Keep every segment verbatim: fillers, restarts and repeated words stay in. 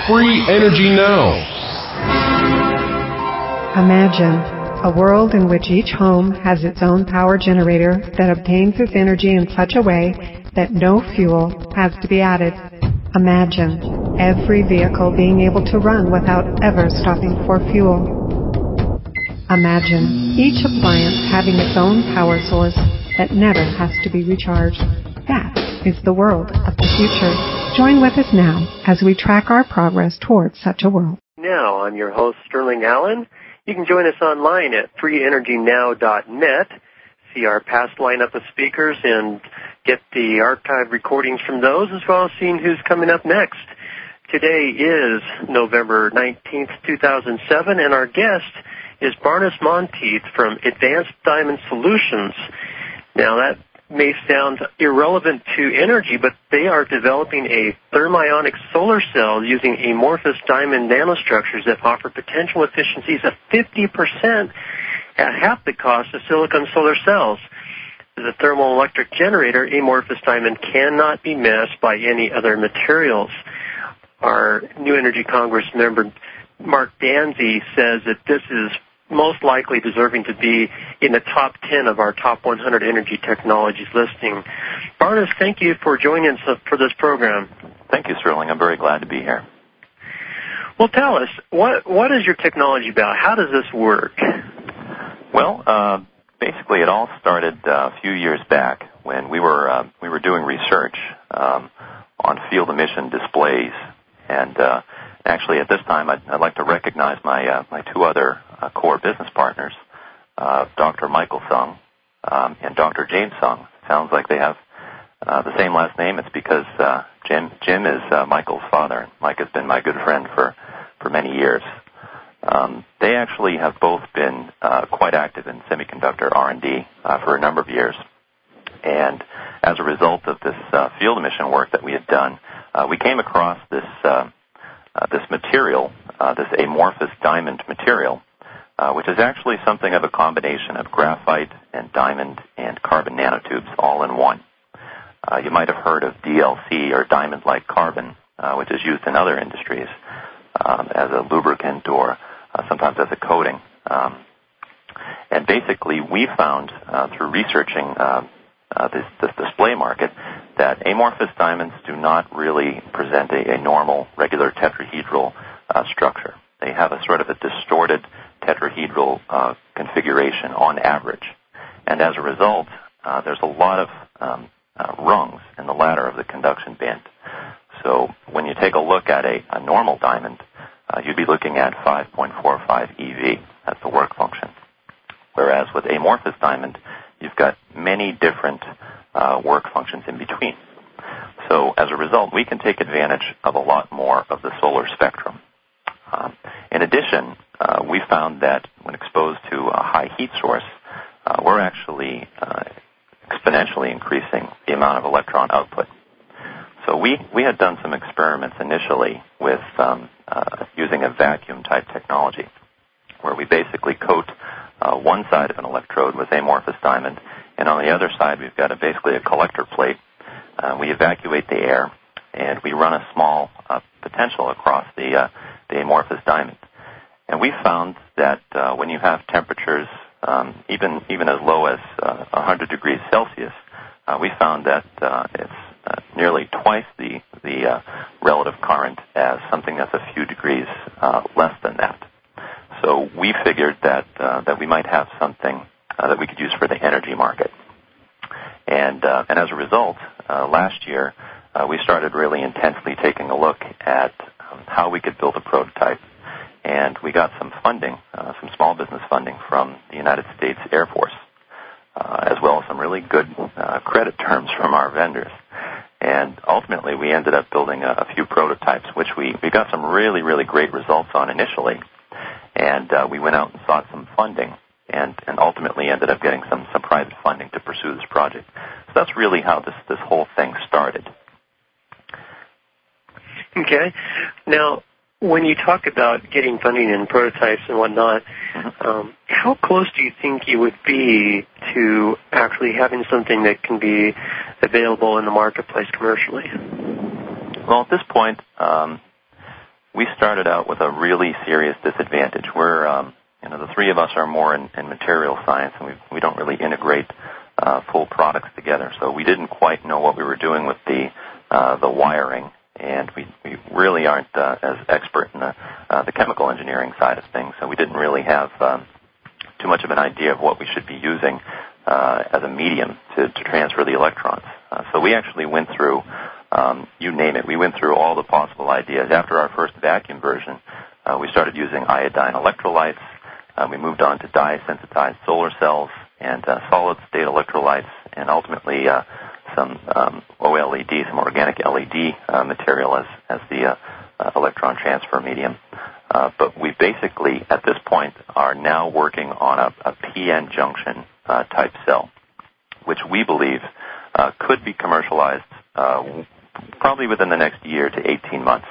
Free Energy Now. Imagine a world in which each home has its own power generator that obtains its energy in such a way that no fuel has to be added. Imagine every vehicle being able to run without ever stopping for fuel. Imagine each appliance having its own power source that never has to be recharged. That is the world of the future. Join with us now as we track our progress towards such a world. Now, I'm your host, Sterling Allen. You can join us online at free energy now dot net, see our past lineup of speakers, and get the archived recordings from those, as well as seeing who's coming up next. Today is November nineteenth, two thousand seven, and our guest is Barnes Monteith from Advanced Diamond Solutions. Now, that may sound irrelevant to energy, but they are developing a thermionic solar cell using amorphous diamond nanostructures that offer potential efficiencies of fifty percent at half the cost of silicon solar cells. As a thermoelectric generator, amorphous diamond cannot be matched by any other materials. Our New Energy Congress member, Mark Danzy, says that this is most likely deserving to be in the top ten of our top one hundred energy technologies listing. Barnes, thank you for joining us for this program. Thank you, Sterling. I'm very glad to be here. Well, tell us, what what is your technology about? How does this work? Well, uh, basically it all started uh, a few years back when we were uh, we were doing research um, on field emission displays. And uh, actually at this time I'd, I'd like to recognize my, uh, my two other uh, core business partners, uh, Doctor Michael Sung um, and Doctor James Sung. Sounds like they have uh, the same last name. It's because uh, Jim Jim is uh, Michael's father. Mike has been my good friend for, for many years. Um, they actually have both been uh, quite active in semiconductor R and D uh, for a number of years. And as a result of this uh, field emission work that we had done, uh, we came across this uh, uh, this material, uh, this amorphous diamond material, uh, which is actually something of a combination of graphite and diamond and carbon nanotubes all in one. Uh, you might have heard of D L C, or diamond-like carbon, uh, which is used in other industries um, as a lubricant or uh, sometimes as a coating. Um, and basically, we found uh, through researching uh, uh, this, this display market that amorphous diamonds do not really present a, a normal, regular tetrahedral uh, structure. They have a sort of a distorted tetrahedral uh, configuration on average. And as a result, uh, there's a lot of um, uh, rungs in the ladder of the conduction band. So when you take a look at a, a normal diamond, uh, you'd be looking at five point four five E V. That's the work function. Whereas with amorphous diamond, you've got many different uh, work functions in between. So as a result, we can take advantage of a lot more of the solar spectrum. Um, in addition, uh, we found that when exposed to a high heat source, uh, we're actually uh, exponentially increasing the amount of electron output. So we, we had done some experiments initially with um, uh, using a vacuum-type technology, where we basically coat uh, one side of an electrode with amorphous diamond, and on the other side we've got a, basically a collector plate. Uh, we evacuate the air, and we run a small uh, potential across the, uh, the amorphous diamond. And we found that uh, when you have temperatures um, even even as low as uh, one hundred degrees Celsius, uh, we found that uh, it's uh, nearly twice the, the uh, relative current as something that's a few degrees uh, less than that. So we figured that uh, that we might have something uh, that we could use for the energy market. And uh, and as a result, uh, last year uh, we started really intensely taking a look at um, how we could build a prototype. And we got some funding, uh, some small business funding from the United States Air Force, uh, as well as some really good uh, credit terms from our vendors. And ultimately, we ended up building a, a few prototypes, which we, we got some really, really great results on initially. And uh, we went out and sought some funding, and, and ultimately ended up getting some, some private funding to pursue this project. So that's really how this, this whole thing started. Okay. Now, when you talk about getting funding and prototypes and whatnot, mm-hmm. um, how close do you think you would be to actually having something that can be available in the marketplace commercially? Well, at this point, um, we started out with a really serious disadvantage. We're, um, you know, the three of us are more in, in material science, and we we don't really integrate uh, full products together. So we didn't quite know what we were doing with the uh, the wiring, and we, we really aren't uh, as expert in the uh, the chemical engineering side of things. So we didn't really have um, too much of an idea of what we should be using uh, as a medium to, to transfer the electrons. Uh, so we actually went through. Um, you name it. We went through all the possible ideas. After our first vacuum version, uh, we started using iodine electrolytes. Uh, we moved on to dye-sensitized solar cells and uh, solid-state electrolytes, and ultimately uh, some um, O L E D, some organic L E D uh, material as, as the uh, uh, electron transfer medium. Uh, but we basically, at this point, are now working on a, a P N junction uh, type cell, which we believe uh, could be commercialized uh, probably within the next year to eighteen months.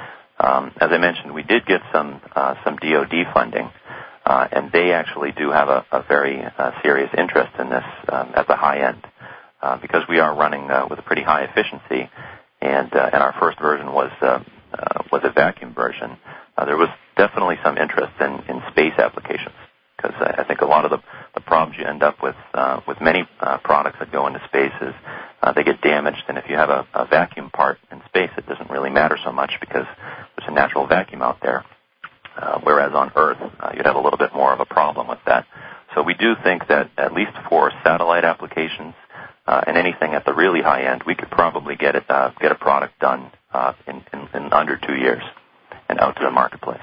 Um, as I mentioned, we did get some uh, some D O D funding, uh, and they actually do have a, a very uh, serious interest in this um, at the high end, uh, because we are running uh, with a pretty high efficiency, and uh, and our first version was uh, uh, was a vacuum version. Uh, there was definitely some interest in, in space applications, because I, I think a lot of the, the problems you end up with uh, with many uh, products that go into space is uh, they get damaged, and if you have a, a vacuum part in space, it doesn't really matter so much because there's a natural vacuum out there, uh, whereas on Earth, uh, you'd have a little bit more of a problem with that. So we do think that at least for satellite applications uh, and anything at the really high end, we could probably get it uh, get a product done uh, in, in, in under two years and out to the marketplace.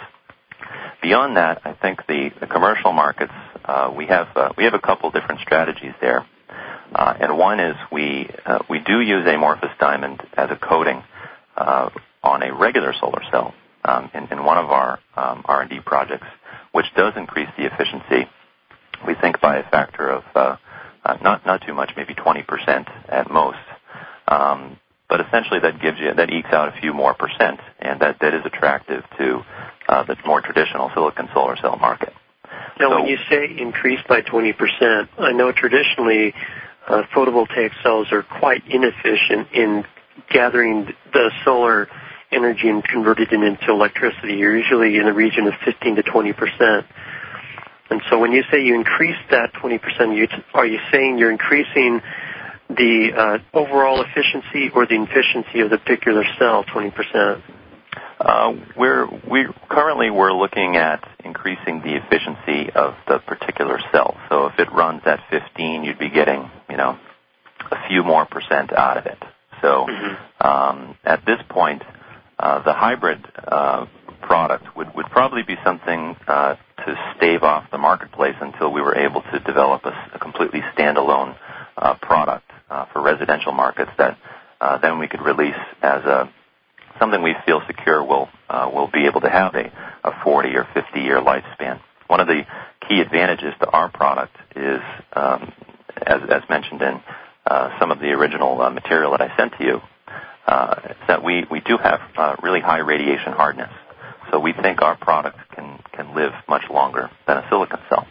Beyond that, I think the, the commercial markets, uh, we have uh, we have a couple different strategies there, uh, and one is we uh, we do use amorphous diamond as a coating uh, on a regular solar cell um, in, in one of our um, R and D projects, which does increase the efficiency. We think by a factor of uh, uh, not not too much, maybe twenty percent at most. Um, But essentially, that gives you that ekes out a few more percent, and that, that is attractive to uh, the more traditional silicon solar cell market. Now, so, when you say increase by twenty percent, I know traditionally uh, photovoltaic cells are quite inefficient in gathering the solar energy and converting it into electricity. You're usually in the region of fifteen to twenty percent. And so, when you say you increase that twenty percent, you, are you saying you're increasing the uh, overall efficiency or the efficiency of the particular cell twenty percent? Uh, we're we currently we're looking at increasing the efficiency of the particular cell. So if it runs at fifteen, you'd be getting you know a few more percent out of it. So mm-hmm. um, at this point, uh, the hybrid uh, product would would probably be something uh, to stave off the marketplace until we were able to develop a, a completely standalone uh, product. Uh, for residential markets that uh, then we could release as a something we feel secure will uh, will be able to have a, a forty or fifty year lifespan. One of the key advantages to our product is, um, as, as mentioned in uh, some of the original uh, material that I sent to you, uh, is that we, we do have uh, really high radiation hardness. So we think our product can, can live much longer than a silicon cell.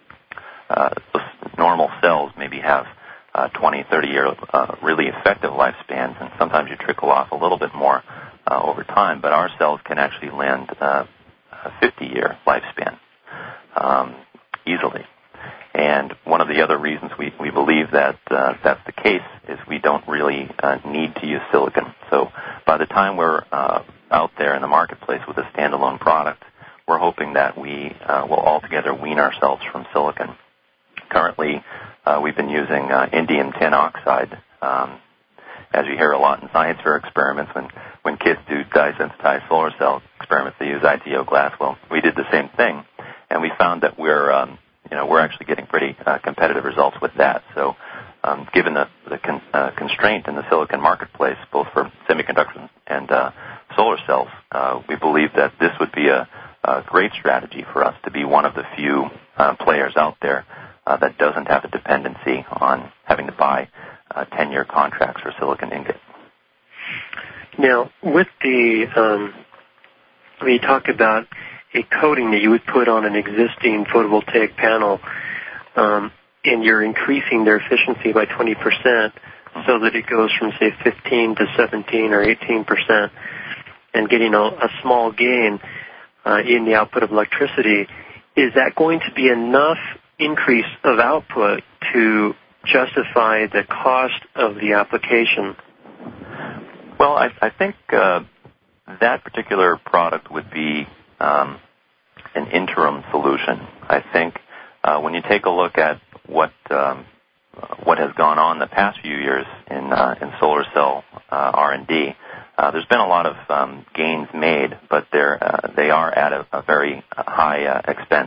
Uh, normal cells maybe have Uh, twenty, thirty-year uh, really effective lifespans, and sometimes you trickle off a little bit more uh, over time, but our cells can actually land uh, a fifty-year lifespan um, easily. And one of the other reasons we, we believe that uh, that's the case is we don't really uh, need to use silicon. So by the time we're uh, out there in the marketplace with a standalone product, we're hoping that we uh, will altogether wean ourselves from silicon. Currently, Uh, we've been using uh, indium tin oxide, um, as you hear a lot in science fair experiments. When, when kids do dye-sensitized solar cell experiments, they use I T O glass. Well, we did the same thing, and we found that we're, um, you know, we're actually getting pretty uh, competitive results with that. So, um, given the, the con- uh, constraint in the silicon marketplace, both for semiconductors and uh, solar cells, uh, we believe that this would be a, a great strategy for us to be one of the few uh, players out there Uh, that doesn't have a dependency on having to buy uh, ten-year contracts for silicon ingot. Now, with the, um, when you talk about a coating that you would put on an existing photovoltaic panel, um, and you're increasing their efficiency by twenty percent so that it goes from, say, fifteen to seventeen or eighteen percent, and getting a, a small gain uh, in the output of electricity, is that going to be enough increase of output to justify the cost of the application? Well, I, I think uh, that particular product would be um, an interim solution. I think uh, when you take a look at what um, what has gone on the past few years in uh, in solar cell uh, R and D, uh, there's been a lot of um, gains made, but they're uh, they are at a, a very high uh, expense.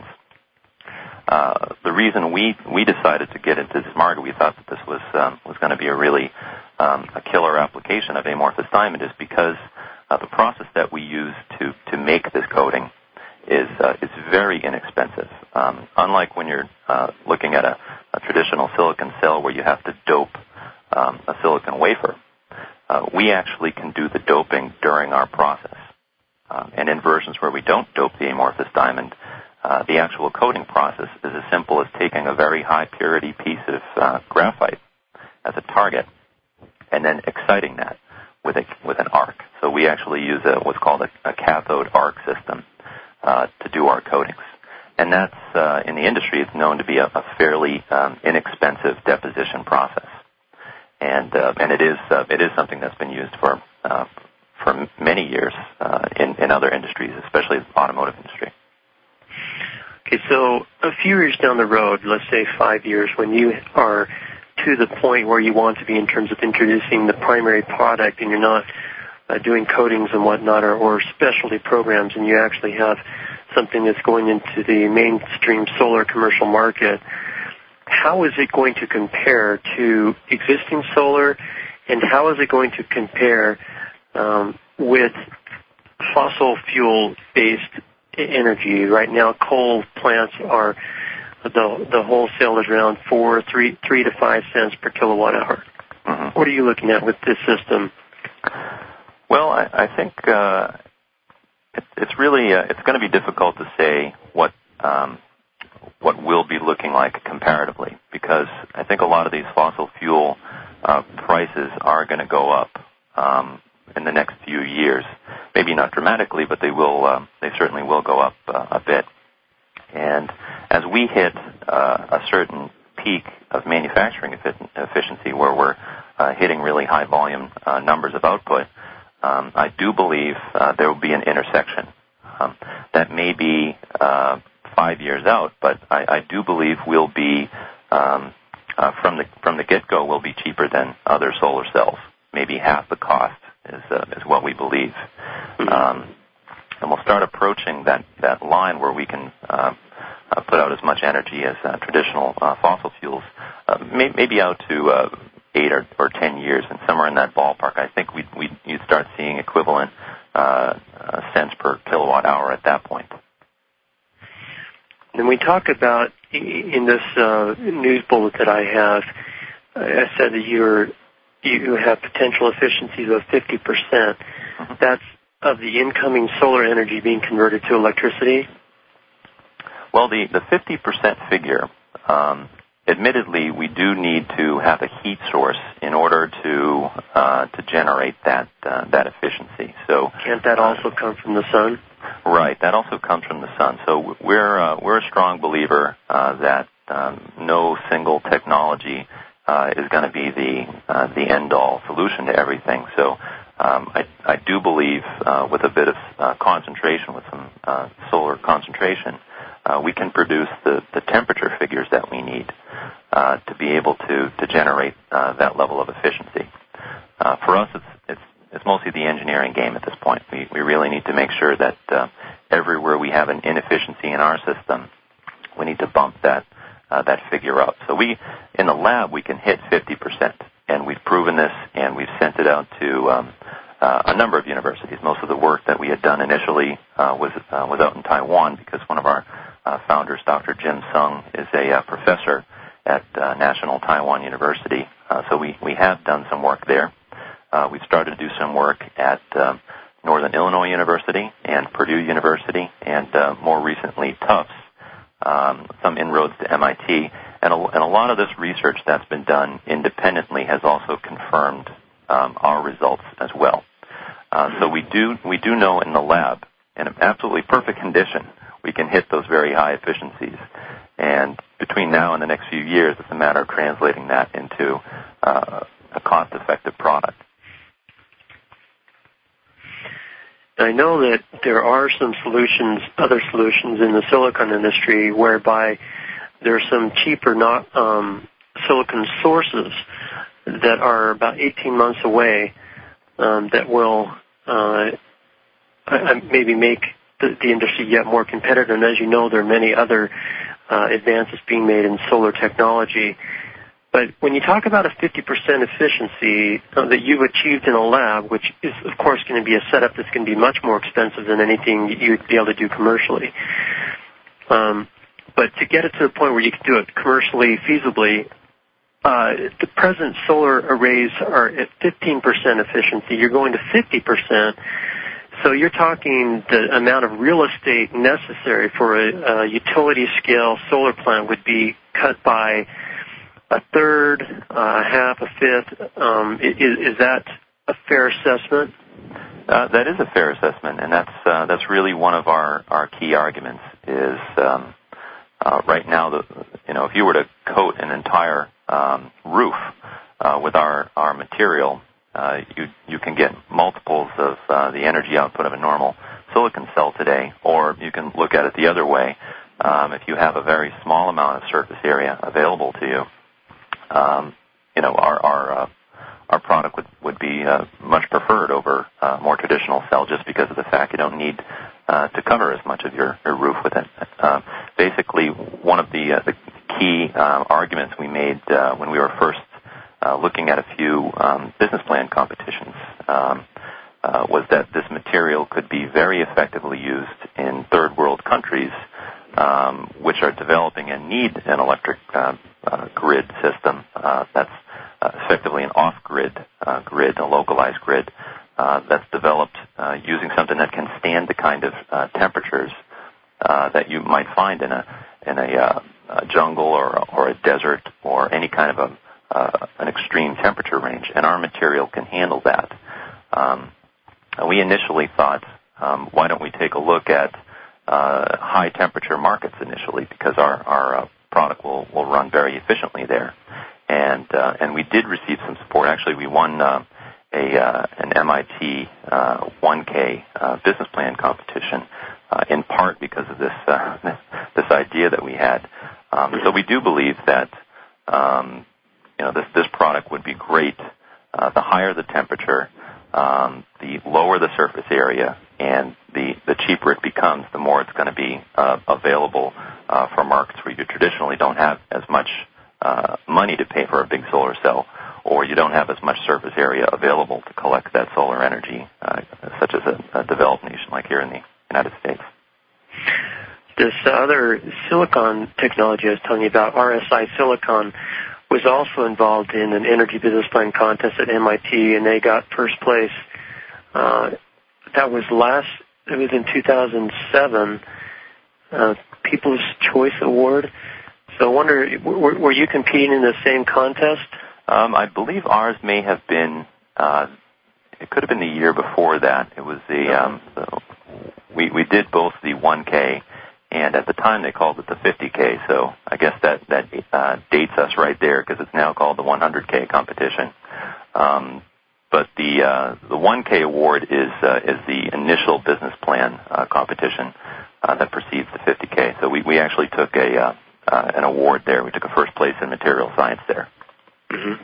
Uh, the reason we, we decided to get into this market, we thought that this was um, was going to be a really um, a killer application of amorphous diamond, is because uh, the process that we use to, to make this coating is uh, is very inexpensive. Um, unlike when you're uh, looking at a, a traditional silicon cell where you have to dope um, a silicon wafer, uh, we actually can do the doping during our process. Um, and in versions where we don't dope the amorphous diamond, Uh, the actual coating process is as simple as taking a very high purity piece of uh, graphite as a target and then exciting that with a with an arc. So we actually use a, what's called a, a cathode arc system uh, to do our coatings, and that's uh, in the industry it's known to be a, a fairly um, inexpensive deposition process, and uh, and it is uh, it is something that's been used for uh, for many years uh, in in other industries, especially the automotive industry. Okay, so a few years down the road, let's say five years, when you are to the point where you want to be in terms of introducing the primary product and you're not uh, doing coatings and whatnot or, or specialty programs, and you actually have something that's going into the mainstream solar commercial market, how is it going to compare to existing solar, and how is it going to compare um, with fossil fuel-based energy? Right now, coal plants are the the wholesale is around four, three, three to five cents per kilowatt hour. Mm-hmm. What are you looking at with this system? Well, I, I think uh, it, it's really uh, it's going to be difficult to say what um, what we'll be looking like comparatively, because I think a lot of these fossil fuel uh, prices are going to go up um, in the next few years. Maybe not dramatically, but they will. Um, they certainly will go up uh, a bit. And as we hit uh, a certain peak of manufacturing efficiency, where we're uh, hitting really high volume uh, numbers of output, um, I do believe uh, there will be an intersection. Um, that may be uh, five years out, but I, I do believe we'll be um, uh, from the from the get-go we'll be cheaper than other solar cells, maybe half the cost. Is, uh, is what we believe. Um, and we'll start approaching that, that line where we can uh, uh, put out as much energy as uh, traditional uh, fossil fuels, uh, may, maybe out to uh, eight or, or ten years, and somewhere in that ballpark. I think we'd, we'd, you'd start seeing equivalent uh, uh, cents per kilowatt hour at that point. And we talk about, in this uh, news bullet that I have, I said that you're you have potential efficiencies of fifty percent. Mm-hmm. That's of the incoming solar energy being converted to electricity? Well, the, the fifty percent figure, um, admittedly, we do need to have a heat source in order to uh, to generate that uh, that efficiency. So can't that uh, also come from the sun? Right, that also comes from the sun. So we're uh, we're a strong believer uh, that um, no single technology Uh, is going to be the uh, the end-all solution to everything. So um, I, I do believe uh, with a bit of uh, concentration, with some uh, solar concentration, uh, we can produce the, the temperature figures that we need uh, to be able to, to generate uh, that level of efficiency. Uh, for us, it's, it's it's mostly the engineering game at this point. We, we really need to make sure that uh, everywhere we have an inefficiency in our system, we need to bump that Uh, that figure up. So we, in the lab, we can hit fifty percent, and we've proven this, and we've sent it out to um, uh, a number of universities. Most of the work that we had done initially uh, was uh, was out in Taiwan, because one of our uh, founders, Doctor Jim Sung, is a uh, professor at uh, National Taiwan University. Uh, so we, we have done some work there. Uh, we've started to do some work at um, Northern Illinois University and Purdue University, and uh, more recently Tufts. Um, some inroads to M I T, and a, and a lot of this research that's been done independently has also confirmed um, our results as well. Uh, so we do we do know in the lab, in absolutely perfect condition, we can hit those very high efficiencies. And between now and the next few years, it's a matter of translating that into uh, a cost-effective product. I know that there are some solutions, other solutions in the silicon industry whereby there are some cheaper not um, silicon sources that are about eighteen months away um, that will uh, maybe make the, the industry yet more competitive. And as you know, there are many other uh, advances being made in solar technology. But when you talk about a fifty percent efficiency uh, that you've achieved in a lab, which is, of course, going to be a setup that's going to be much more expensive than anything you'd be able to do commercially. Um, but to get it to the point where you can do it commercially feasibly, uh, the present solar arrays are at fifteen percent efficiency. You're going to fifty percent. So you're talking the amount of real estate necessary for a, a utility-scale solar plant would be cut by a third, uh, half, a fifth. Um, is, is that a fair assessment? Uh, that is a fair assessment, and that's uh, that's really one of our, our key arguments. Is um, uh, right now, the you know, if you were to coat an entire um, roof uh, with our our material, uh, you you can get multiples of uh, the energy output of a normal silicon cell today. Or you can look at it the other way. Um, if you have a very small amount of surface area available to you, Um, you know, our our uh, our product would would be uh, much preferred over uh, more traditional cell, just because of the fact you don't need uh, to cover as much of your, your roof with it. Uh, basically, one of the uh, the key uh, arguments we made uh, when we were first uh, looking at a few um, business plan competitions um, uh, was that this material could be very effectively used in third world countries, um, which are developing and need an electric uh, uh, grid system uh, that's uh, effectively an off-grid uh, grid, a localized grid uh, that's developed uh, using something that can stand the kind of uh, temperatures uh, that you might find in a in a, uh, a jungle or or a desert or any kind of a uh, an extreme temperature range, and our material can handle that. Um, we initially thought, um, why don't we take a look at Uh, high temperature markets initially, because our, our uh, product will, will run very efficiently there. And uh, and we did receive some support. Actually, we won uh, a uh, an M I T uh, one K uh, business plan competition, uh, in part because of this uh, this idea that we had. Um, so we do believe that um, you know this this product would be great. Uh, the higher the temperature, um, the lower the surface area, and the, the cheaper it becomes, the more it's going to be uh, available uh, for markets where you traditionally don't have as much uh, money to pay for a big solar cell, or you don't have as much surface area available to collect that solar energy, uh, such as a, a developed nation like here in the United States. This other silicon technology I was telling you about, R S I Silicon, was also involved in an energy business plan contest at M I T, and they got first place. Uh, that was last, it was in two thousand seven, uh, People's Choice Award. So I wonder, were, were you competing in the same contest? Um, I believe ours may have been, uh, it could have been the year before that. It was the, um, the we, we did both the one K, and at the time they called it the fifty K, so I guess that, that uh, dates us right there, because it's now called the one hundred K competition. Um, But the uh, the one K award is uh, is the initial business plan uh, competition uh, that precedes the fifty K. So we, we actually took a uh, uh, an award there. We took a first place in material science there. Mm-hmm.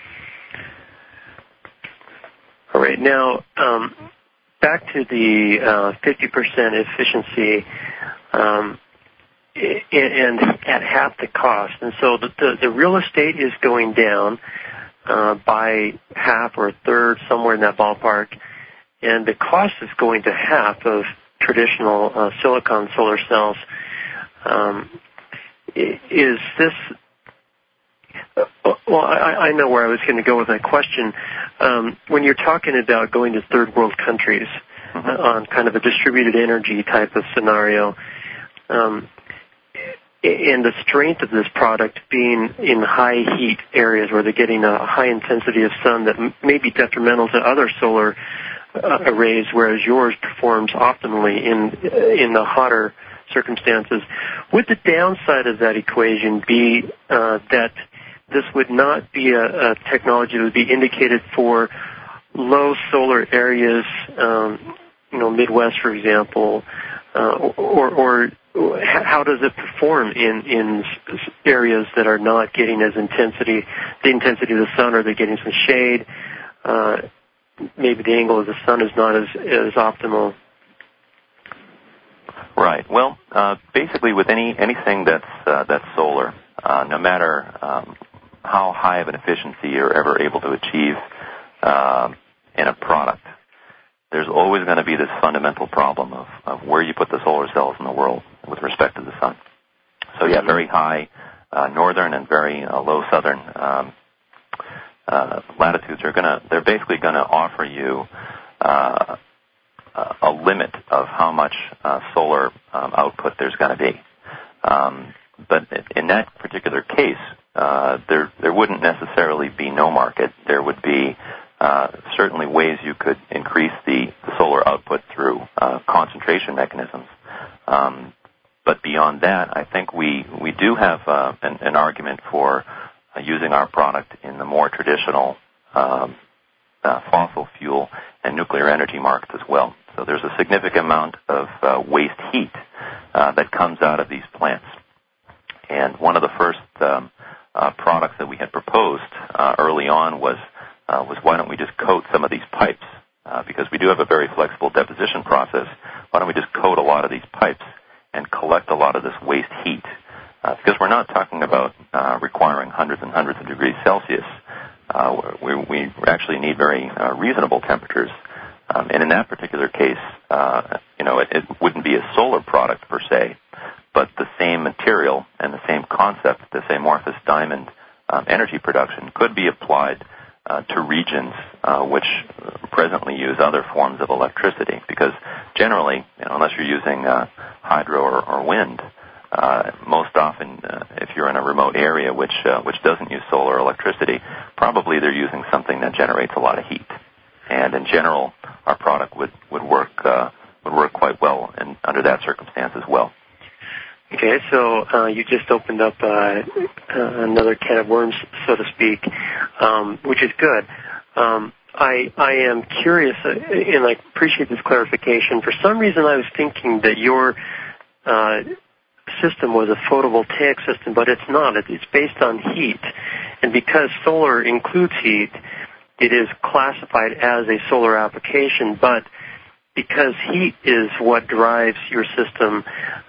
All right. Now um, back to the uh, fifty percent efficiency, um, and at half the cost. And so the, the the real estate is going down Uh, by half or a third, somewhere in that ballpark, and the cost is going to half of traditional uh, silicon solar cells. Um, is this? Uh, well, I, I know where I was going to go with my question. Um, when you're talking about going to third world countries mm-hmm. uh, on kind of a distributed energy type of scenario, um, and the strength of this product being in high heat areas where they're getting a high intensity of sun that m- may be detrimental to other solar uh, arrays, whereas yours performs optimally in in the hotter circumstances. Would the downside of that equation be uh, that this would not be a, a technology that would be indicated for low solar areas, um, you know, Midwest, for example, uh, or, or how does it perform in, in areas that are not getting as intensity, the intensity of the sun, or they're getting some shade? Uh, maybe the angle of the sun is not as, as optimal. Right. Well, uh, basically, with any anything that's uh, that's solar, uh, no matter um, how high of an efficiency you're ever able to achieve uh, in a product, there's always going to be this fundamental problem of, of where you put the solar cells in the world with respect to the sun. So, yeah, very high uh, northern and very uh, low southern um, uh, latitudes are going to, they're basically going to offer you uh, a limit of how much uh, solar um, output there's going to be. Um, but in that particular case, uh, there there wouldn't necessarily be no market. There would be uh, certainly ways you could increase the, the solar output through uh, concentration mechanisms. Um, but beyond that, I think we, we do have uh, an, an argument for uh, using our product in the more traditional um, uh, fossil fuel and nuclear energy markets as well. So there's a significant amount of uh, waste heat uh, that comes out of these plants. And one of the first um, uh, products that we had proposed uh, early on was uh, was why don't we just coat some of these pipes? Uh, because we do have a very flexible deposition process. Why don't we just coat a lot of these pipes and collect a lot of this waste heat? Uh, because we're not talking about uh, requiring hundreds and hundreds of degrees Celsius. Uh, we, we actually need very uh, reasonable temperatures. Um, and in that particular case, uh, you know, it, it wouldn't be a solar product per se, but the same material and the same concept, this amorphous diamond um, energy production, could be applied uh, to regions uh, which presently use other forms of electricity. Because generally, you know, unless you're using uh, hydro or, or wind, uh, most often, uh, if you're in a remote area which uh, which doesn't use solar electricity, probably they're using something that generates a lot of heat. And in general, our product would would work uh, would work quite well in, under that circumstance as well. Okay, so uh, you just opened up uh, uh, another can of worms, so to speak, um, which is good. Um, I I am curious, uh, and I appreciate this clarification. For some reason, I was thinking that your uh, system was a photovoltaic system, but it's not. It's based on heat, and because solar includes heat, it is classified as a solar application, but because heat is what drives your system,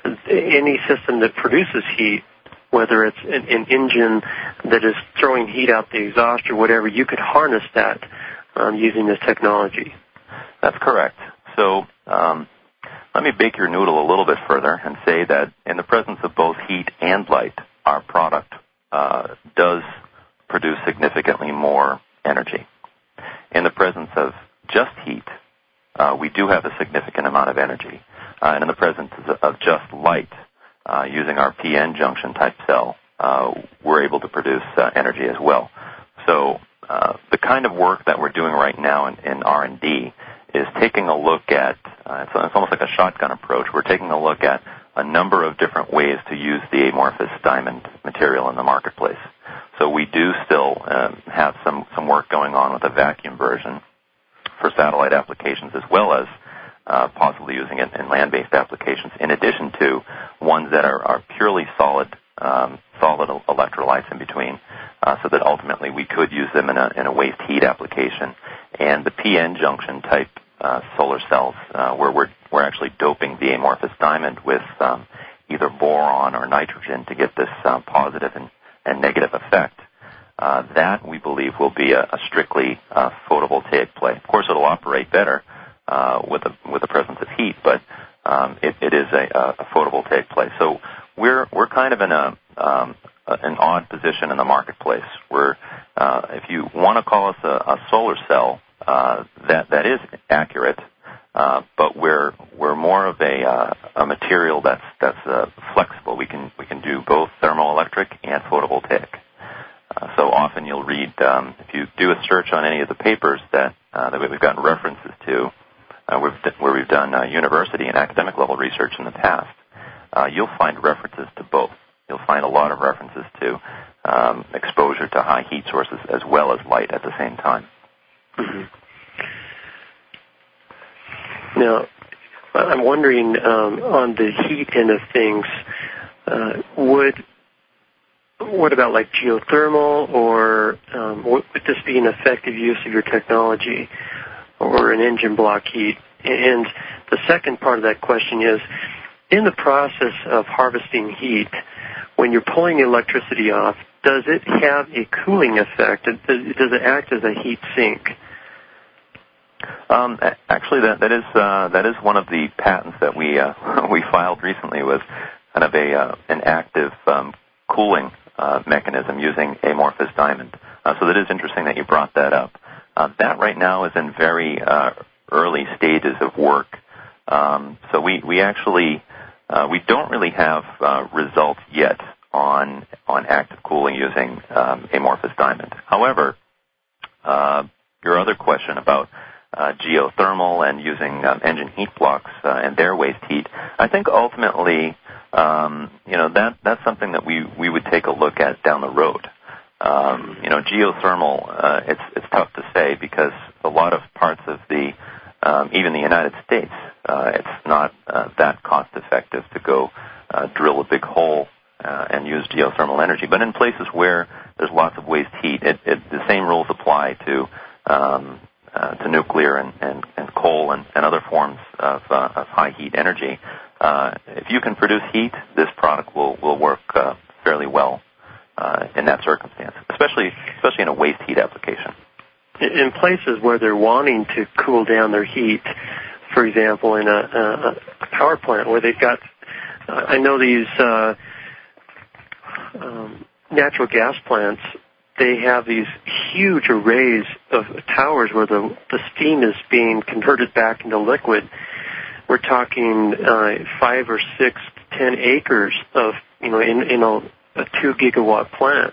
any system that produces heat, whether it's an, an engine that is throwing heat out the exhaust or whatever, you could harness that um, using this technology. That's correct. So um, let me bake your noodle a little bit further and say that in the presence of both heat and light, our product uh, does produce significantly more energy. In the presence of just heat, uh, we do have a significant amount of energy. Uh, and in the presence of just light, uh, using our P N junction type cell, uh, we're able to produce uh, energy as well. So uh, the kind of work that we're doing right now in, in R and D is taking a look at, uh, it's, it's almost like a shotgun approach. We're taking a look at a number of different ways to use the amorphous diamond material in the marketplace. So we do still um, have some, some work going on with a vacuum version for satellite applications, as well as uh, possibly using it in land-based applications, in addition to ones that are, are purely solid um, solid electrolytes in between, uh, so that ultimately we could use them in a, in a waste heat application. And the P N junction type uh, solar cells, uh, where we're, we're actually doping the amorphous diamond with um, either boron or nitrogen to get this uh, positive and and negative effect, uh, that we believe will be a, a strictly uh, photovoltaic play. Of course, it'll operate better uh, with the with the presence of heat, but um, it, it is a, a photovoltaic play. So we're we're kind of in a um, an odd position in the marketplace. We're uh, if you want to call us a, a solar cell, uh, that that is accurate. Uh, but we're we're more of a uh, a material that's that's uh, flexible. We can we can do both thermoelectric and photovoltaic. Uh, so often you'll read um, if you do a search on any of the papers that uh, that we've gotten references to, uh, where we've done uh, university and academic level research in the past, uh, you'll find references to both. You'll find a lot of references to um, exposure to high heat sources as well as light at the same time. Mm-hmm. Now, I'm wondering um, on the heat end of things, uh, would what about like geothermal, or um, would this be an effective use of your technology, or an engine block heat? And the second part of that question is, in the process of harvesting heat, when you're pulling the electricity off, does it have a cooling effect? Does it act as a heat sink? Um, actually, that that is uh, that is one of the patents that we uh, we filed recently, was kind of a uh, an active um, cooling uh, mechanism using amorphous diamond. Uh, so that is interesting that you brought that up. Uh, that right now is in very uh, early stages of work. Um, so we we actually uh, we don't really have uh, results yet on on active cooling using um, amorphous diamond. However, uh, your other question about Uh, geothermal and using um, engine heat blocks uh, and their waste heat, I think ultimately, um, you know, that that's something that we, we would take a look at down the road. Um, you know, geothermal, uh, it's it's tough to say because a lot of parts of the, um, even the United States, uh, it's not uh, that cost effective to go uh, drill a big hole uh, and use geothermal energy. But in places where there's lots of waste heat, it, it, the same rules apply to um, Uh, to nuclear and, and, and coal and, and other forms of, uh, of high heat energy. Uh, if you can produce heat, this product will, will work uh, fairly well uh, in that circumstance, especially especially in a waste heat application. In places where they're wanting to cool down their heat, for example, in a, a power plant where they've got, uh, I know these uh, um, natural gas plants, they have these huge arrays of towers where the, the steam is being converted back into liquid. We're talking uh, five or six, ten acres of, you know, in, in a, a two gigawatt plant.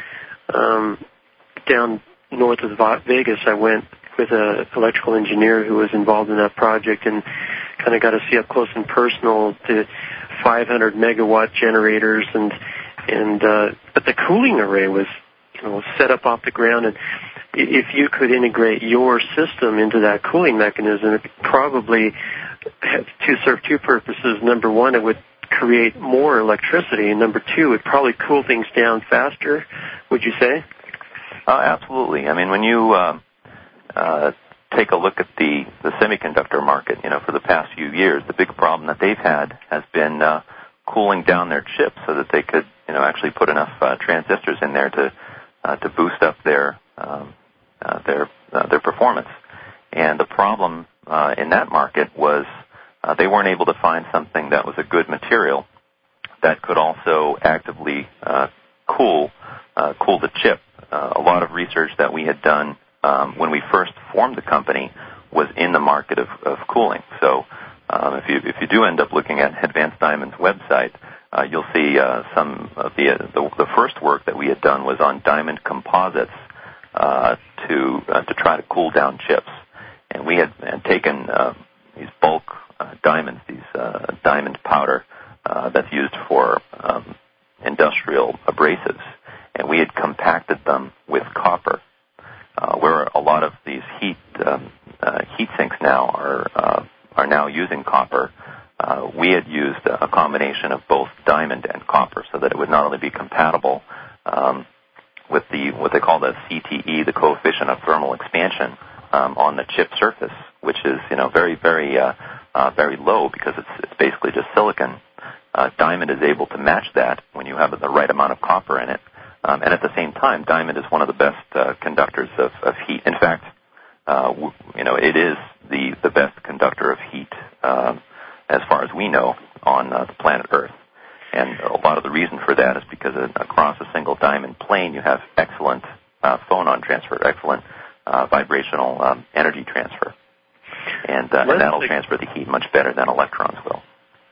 Um, down north of Vegas, I went with an electrical engineer who was involved in that project and kind of got to see up close and personal the five hundred megawatt generators, and and uh, but the cooling array was, you know, set up off the ground, and if you could integrate your system into that cooling mechanism, it could probably have to serve two purposes. Number one, it would create more electricity, and number two, it would probably cool things down faster, would you say? Uh, absolutely. I mean, when you uh, uh, take a look at the, the semiconductor market, you know, for the past few years, the big problem that they've had has been uh, cooling down their chips so that they could, you know, actually put enough uh, transistors in there to Uh, to boost up their um, uh, their uh, their performance. And the problem uh, in that market was uh, they weren't able to find something that was a good material that could also actively uh, cool uh, cool the chip. Uh, a lot of research that we had done um, when we first formed the company was in the market of, of cooling. So um, if you if you do end up looking at Advanced Diamond's website, Uh, you'll see uh, some of the, uh, the the first work that we had done was on diamond composites uh, to uh, to try to cool down chips, and we had, had taken uh, these bulk uh, diamonds, these uh, diamond powder uh, that's used for um, industrial abrasives, and we had compacted them with copper, uh, where a lot of these heat um, uh, heat sinks now are uh, are now using copper. Uh, we had used a combination of both diamond and copper so that it would not only be compatible um, with the what they call the C T E, the coefficient of thermal expansion, um, on the chip surface, which is, you know, very, very, uh, uh, very low because it's, it's basically just silicon. Uh, diamond is able to match that when you have the right amount of copper in it, um, and at the same time, diamond is one of the best uh, conductors of, of heat. In fact, uh, w- you know, it is the the best conductor of heat. Uh, as far as we know, on uh, the planet Earth. And a lot of the reason for that is because across a single diamond plane, you have excellent uh, phonon transfer, excellent uh, vibrational um, energy transfer. And, uh, and that'll transfer the heat much better than electrons will.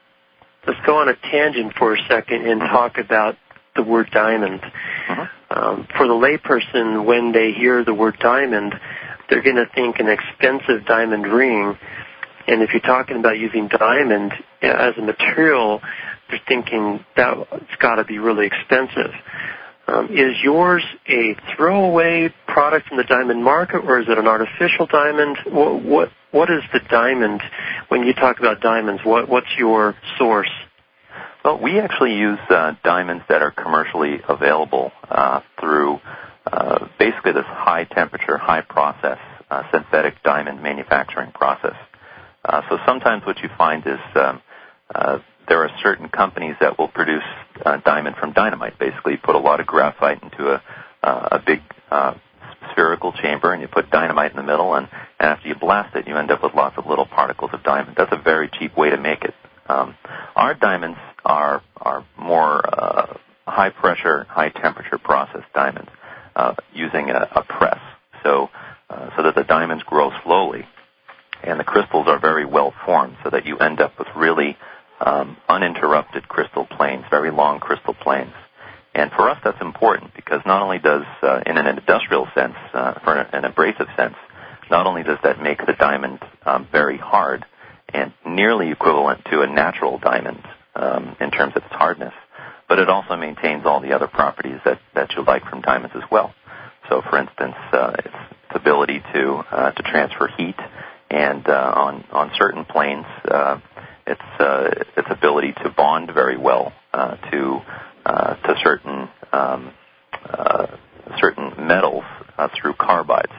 Let's go on a tangent for a second and mm-hmm. talk about the word diamond. Mm-hmm. Um, for the layperson, when they hear the word diamond, they're going to think an expensive diamond ring. And if you're talking about using diamond as a material, they're thinking that's got to be really expensive. Um, is yours a throwaway product from the diamond market, or is it an artificial diamond? What what, what is the diamond? When you talk about diamonds, what what's your source? Well, we actually use uh, diamonds that are commercially available uh, through uh, basically this high-temperature, high-process uh, synthetic diamond manufacturing process. Uh, so sometimes what you find is um, uh, there are certain companies that will produce uh, diamond from dynamite. Basically, you put a lot of graphite into a, uh, a big uh, spherical chamber, and you put dynamite in the middle, and, and after you blast it, you end up with lots of little particles of diamond. That's a very cheap way to make it. Um, our diamonds are are more uh, high-pressure, high-temperature process diamonds uh, using a, a press, so uh, so that the diamonds grow slowly. And the crystals are very well formed so that you end up with really um, uninterrupted crystal planes, very long crystal planes. And for us, that's important because not only does, uh, in an industrial sense, uh, for an abrasive sense, not only does that make the diamond um, very hard and nearly equivalent to a natural diamond um, in terms of its hardness, but it also maintains all the other properties that, that you like from diamonds as well. So, for instance, uh, its, its ability to uh, to transfer heat. And uh, on on certain planes, uh, its uh, its ability to bond very well uh, to uh, to certain um, uh, certain metals uh, through carbides.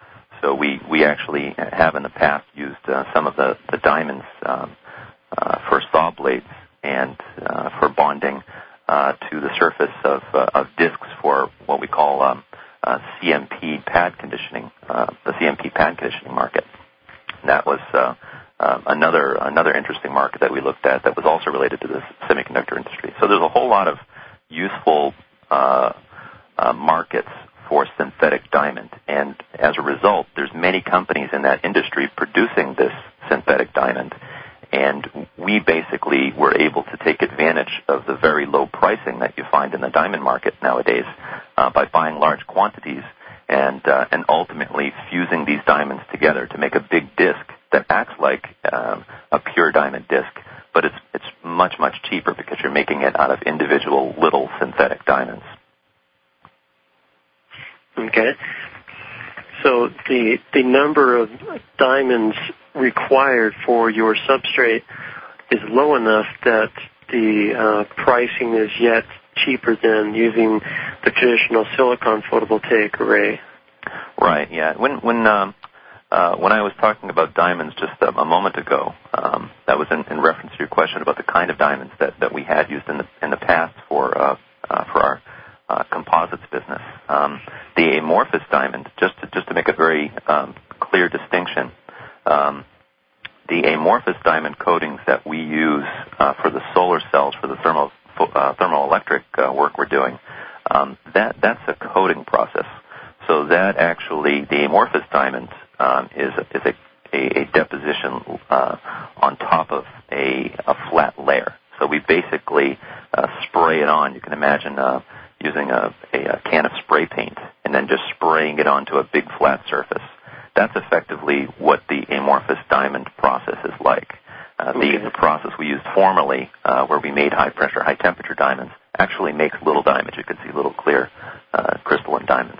So we, we actually have in the past used uh, some of the the diamonds um, uh, for saw blades and uh, for bonding uh, to the surface of uh, of discs for what we call um, uh, C M P pad conditioning, uh, the C M P pad conditioning market. That was uh, uh, another another interesting market that we looked at that was also related to the semiconductor industry. So there's a whole lot of useful uh, uh, markets for synthetic diamond, and as a result, there's many companies in that industry producing this synthetic diamond, and we basically were able to take advantage of the very low pricing that you find in the diamond market nowadays uh, by buying large quantities and uh, and ultimately fusing these diamonds together to make a big disc that acts like um, a pure diamond disc, but it's it's much, much cheaper because you're making it out of individual little synthetic diamonds. Okay. So the the number of diamonds required for your substrate is low enough that the uh, pricing is yet cheaper than using the traditional silicon photovoltaic array. Right. Yeah. When when um, uh, when I was talking about diamonds just a, a moment ago, um, that was in, in reference to your question about the kind of diamonds that, that we had used in the in the past for uh, uh, for our uh, composites business. Um, the amorphous diamond, just to, just to make a very um, clear distinction. Um, the amorphous diamond coatings that we use uh, for the solar cells, for the thermal uh, thermoelectric uh, work we're doing, um, that that's a coating process. So that actually, the amorphous diamond um, is is a, a, a deposition uh, on top of a, a flat layer. So we basically uh, spray it on. You can imagine uh, using a, a, a can of spray paint and then just spraying it onto a big flat surface. That's effectively what the amorphous diamond process is like. Uh, the, okay. the process we used formerly, uh, where we made high-pressure, high-temperature diamonds, actually makes little diamonds. You can see little clear uh, crystalline diamonds.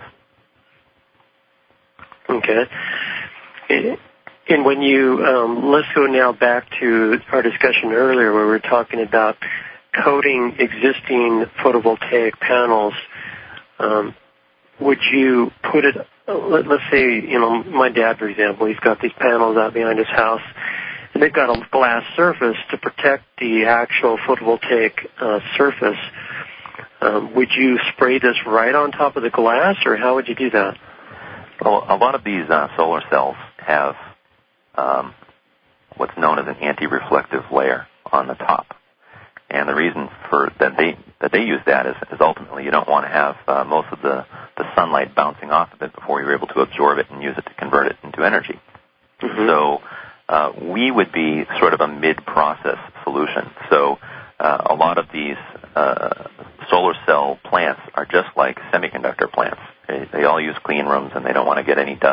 Okay. And when you, um, let's go now back to our discussion earlier where we were talking about coating existing photovoltaic panels. Um, would you put it, let, let's say, you know, my dad, for example, he's got these panels out behind his house, and they've got a glass surface to protect the actual photovoltaic uh, surface. Um, would you spray this right on top of the glass, or how would you do that? Well, a lot of these uh, solar cells have um, what's known as an anti-reflective layer on the top. And the reason for that they that they use that is, is ultimately you don't want to have uh, most of the, the sunlight bouncing off of it before you're able to absorb it and use it to convert it into energy. Mm-hmm. So uh, we would be sort of a mid-process solution. So uh, a lot of these uh, solar cell plants are just like semiconductor plants. They, they all use clean rooms, and they don't want to get any dust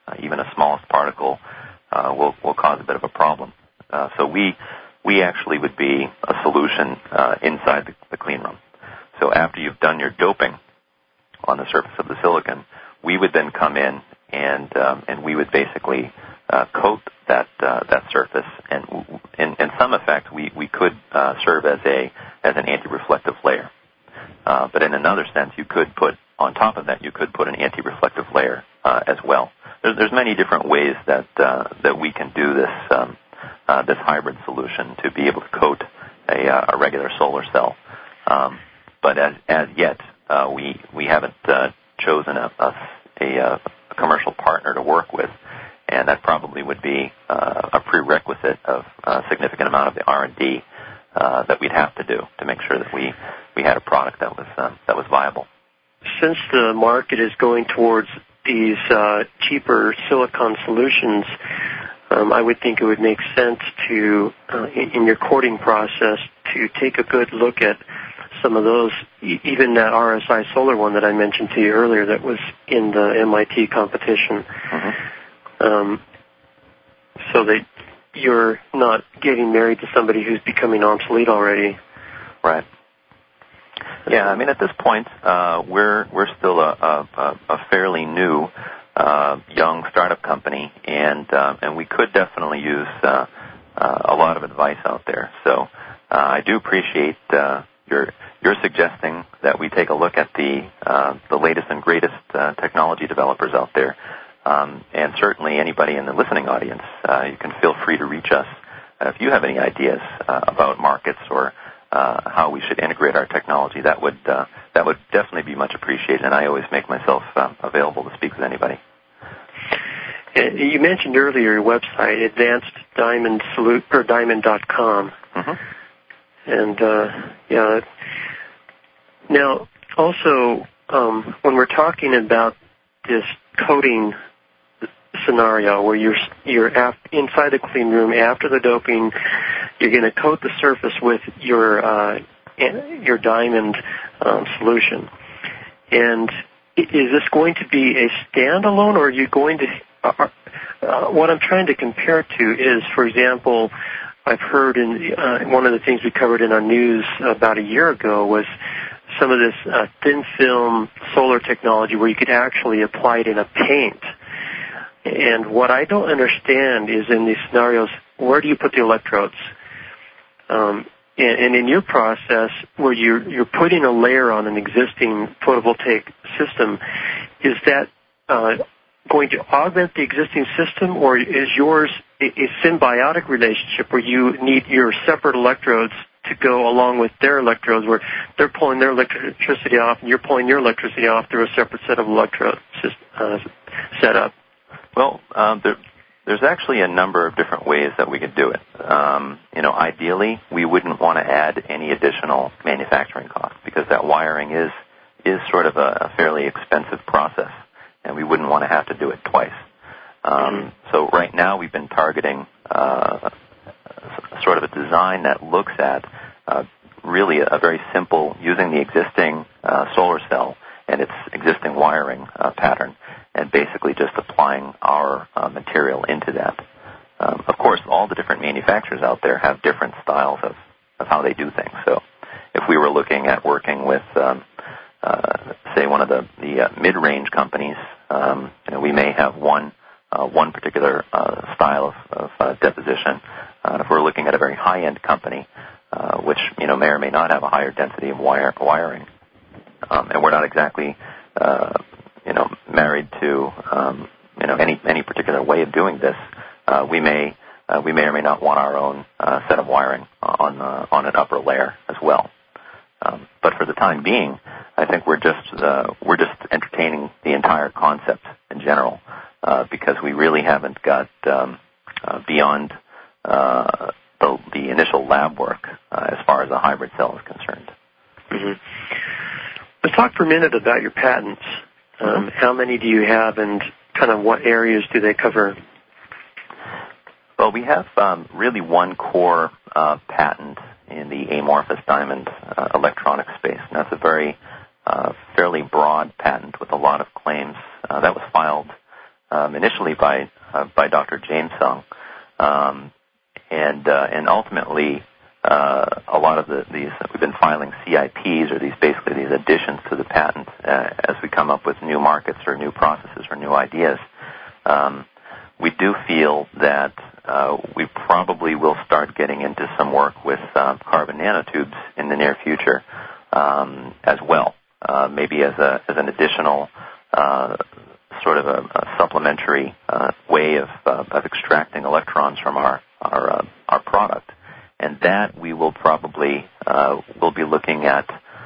Uh, even a smallest particle uh, will will cause a bit of a problem. Uh, so we we actually would be a solution uh, inside the, the clean room. So after you've done your doping on the surface of the silicon, we would then come in and um, and we would basically uh, coat that uh, that surface, and in, in some effect, we we could uh, serve as a as an anti-reflective layer. Uh, but in another sense, you could put on top of that, you could put an anti-reflective layer uh, as well. There's, there's many different ways that uh, that we can do this um, uh, this hybrid solution to be able to coat a, uh, a regular solar cell. Um, but as as yet, uh, we we haven't uh, chosen a, a, a, a commercial partner to work with, and that probably would be uh, a prerequisite of a significant amount of the R and D uh, that we'd have to do to make sure that we, we had a product that was uh, that was viable. Since the market is going towards these uh, cheaper silicon solutions, um, I would think it would make sense to, uh, in, in your coating process, to take a good look at some of those, e- even that R S I Solar one that I mentioned to you earlier that was in the M I T competition. Mm-hmm. Um, so that you're not getting married to somebody who's becoming obsolete already. Right. Yeah, I mean, at this point, uh, we're we're still a, a, a fairly new, uh, young startup company, and uh, and we could definitely use uh, uh, a lot of advice out there. So uh, I do appreciate uh, your your suggesting that we take a look at the uh, the latest and greatest uh, technology developers out there, um, and certainly anybody in the listening audience, uh, you can feel free to reach us uh, if you have any ideas uh, about markets or Uh, how we should integrate our technology. That would uh, that would definitely be much appreciated, and I always make myself uh, available to speak with anybody. You mentioned earlier your website, advanced diamond salute or diamond dot com, mm-hmm. and uh, yeah. Now, also, um, when we're talking about this coating scenario where you're you're af- inside the clean room after the doping, you're going to coat the surface with your uh, your diamond um, solution. And is this going to be a standalone, or are you going to? Uh, uh, what I'm trying to compare to is, for example, I've heard in uh, one of the things we covered in our news about a year ago was some of this uh, thin film solar technology where you could actually apply it in a paint. And what I don't understand is in these scenarios, where do you put the electrodes? Um, and, and in your process, where you're, you're putting a layer on an existing photovoltaic system, is that uh, going to augment the existing system, or is yours a, a symbiotic relationship where you need your separate electrodes to go along with their electrodes, where they're pulling their electricity off and you're pulling your electricity off through a separate set of electrodes uh, set up? Well, um, there, there's actually a number of different ways that we could do it. Um, you know, ideally, we wouldn't want to add any additional manufacturing costs because that wiring is is sort of a, a fairly expensive process, and we wouldn't want to have to do it twice. Um, so right now, we've been targeting uh, sort of a design that looks at uh, really a, a very simple, using the existing uh, solar cell and its existing wiring uh, pattern, and basically just applying our uh, material into that. Um, of course, all the different manufacturers out there have different styles of, of how they do things. So if we were looking at working with, um, uh, say, one of the, the uh, mid-range companies, um, you know, we may have one uh, one particular uh, style of, of uh, deposition. Uh, if we're looking at a very high-end company, uh, which you know may or may not have a higher density of wire, wiring, um, and we're not exactly uh, you know, married to, um, you know, any any particular way of doing this, uh, we may uh, we may or may not want our own uh, set of wiring on uh, on an upper layer as well. Um, but for the time being, I think we're just uh, we're just entertaining the entire concept in general uh, because we really haven't got um, uh, beyond uh, the the initial lab work uh, as far as a hybrid cell is concerned. Mm-hmm. Let's talk for a minute about your patents. Um, how many do you have, and kind of what areas do they cover? Well, we have um, really one core uh, patent in the amorphous diamond uh, electronic space, and that's a very uh, fairly broad patent with a lot of claims. Uh, that was filed um, initially by uh, by Doctor James Sung, um, and uh, and ultimately uh, a lot of the, these we've been filing C I Ps, or these basically these additions to the patent uh, as we come up with new markets or new processes or new ideas. Um, we do feel that uh, we probably will start getting into some work with uh, carbon nanotubes in the near future um, as well, uh, maybe as a as an additional uh, sort of a, a supplementary uh, way of uh, of extracting electrons from our our uh, our product, and that we will probably uh, will be looking at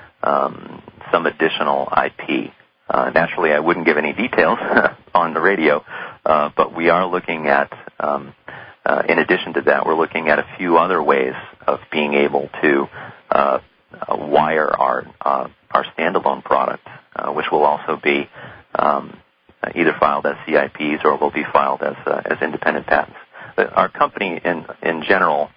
um, some additional I P. Uh, naturally, I wouldn't give any details on the radio, uh, but we are looking at, um, uh, in addition to that, we're looking at a few other ways of being able to uh, uh, wire our uh, our standalone product, uh, which will also be um, either filed as C I Ps or will be filed as uh, as independent patents. But our company, in in general,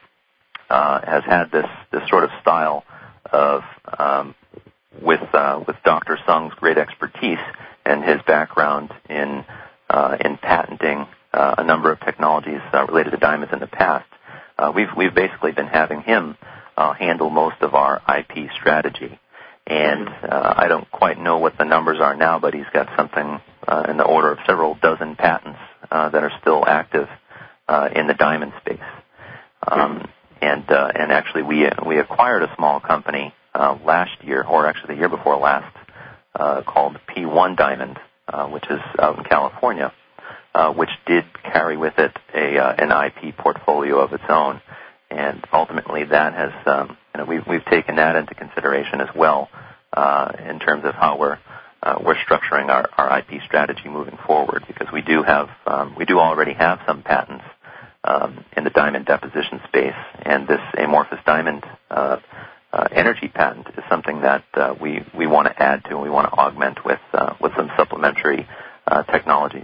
uh, has had this this sort of style of um, with uh, with Doctor Sung's great expertise and his background in uh, in patenting uh, a number of technologies uh, related to diamonds in the past. Uh, we've we've basically been having him uh, handle most of our I P strategy, and uh, I don't quite know what the numbers are now, but he's got something uh, in the order of several dozen patents uh, that are still active uh, in the diamond space. Um, and uh, and actually, we we acquired a small company Uh, last year, or actually the year before last, uh, called P one Diamond, uh, which is out in California, uh, which did carry with it a uh, an I P portfolio of its own, and ultimately that has, um, you know, we've we've taken that into consideration as well uh, in terms of how we're uh, we're structuring our, our I P strategy moving forward, because we do have um, we do already have some patents um, in the diamond deposition space, and this amorphous diamond Uh, Uh, energy patent is something that uh, we, we want to add to, and we want to augment with uh, with some supplementary uh, technologies.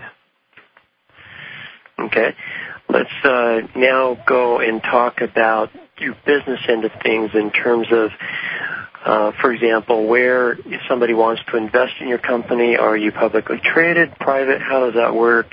Okay. Let's uh, now go and talk about your business end of things in terms of, uh, for example, where if somebody wants to invest in your company, are you publicly traded, private? How does that work?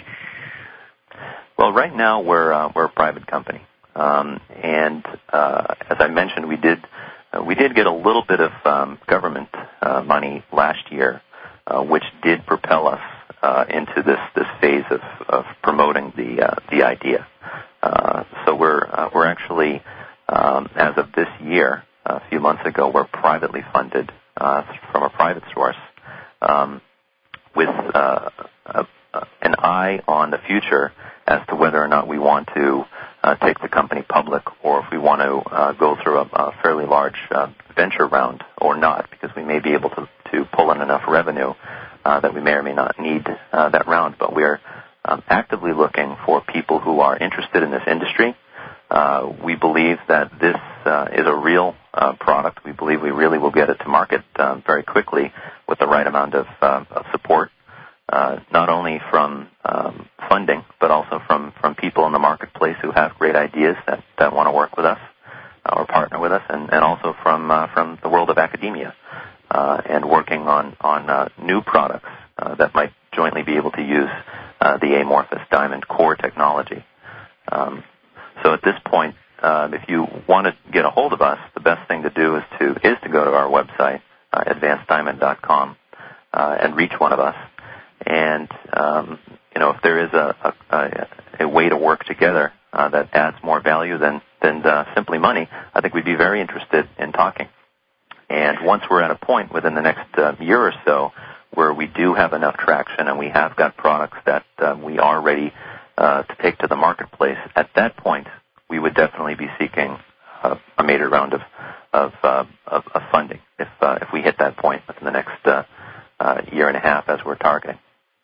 Well, right now we're uh, we're a private company, um, and uh, as I mentioned, we did. Uh, we did get a little bit of um, government uh, money last year, uh, which did propel us uh, into this, this phase of, of promoting the uh, the idea. Uh, so we're uh, we're actually, um, as of this year, a few months ago, we're privately funded uh, from a private source, um, with uh, a, an eye on the future as to whether or not we want to Uh, take the company public, or if we want to uh, go through a, a fairly large uh, venture round or not, because we may be able to, to pull in enough revenue uh, that we may or may not need uh, that round. But we're um, actively looking for people who are interested in this industry. Uh, we believe that this uh, is a real uh, product. We believe we really will get it to market uh, very quickly with the right amount of, uh, of support. Uh, not only from um, funding, but also from, from people in the marketplace who have great ideas that, that want to work with us uh, or partner with us, and, and also from uh, from the world of academia uh, and working on on uh, new products uh, that might jointly be able to use uh, the amorphous diamond core technology. Um, so at this point, uh, if you want to get a hold of us, the best thing to do is to is to go to our website, uh, advanced diamond dot com, uh, and reach one of us. And, um, you know, if there is a, a, a way to work together uh, that adds more value than, than uh, simply money, I think we'd be very interested in talking. And once we're at a point within the next uh, year or so where we do have enough traction and we have got products that uh, we are ready uh, to take to the marketplace, at that point we would definitely be seeking uh, a major round of, of, uh, of, of funding if, uh, if we hit that point within the next uh, uh, year and a half as we're targeting.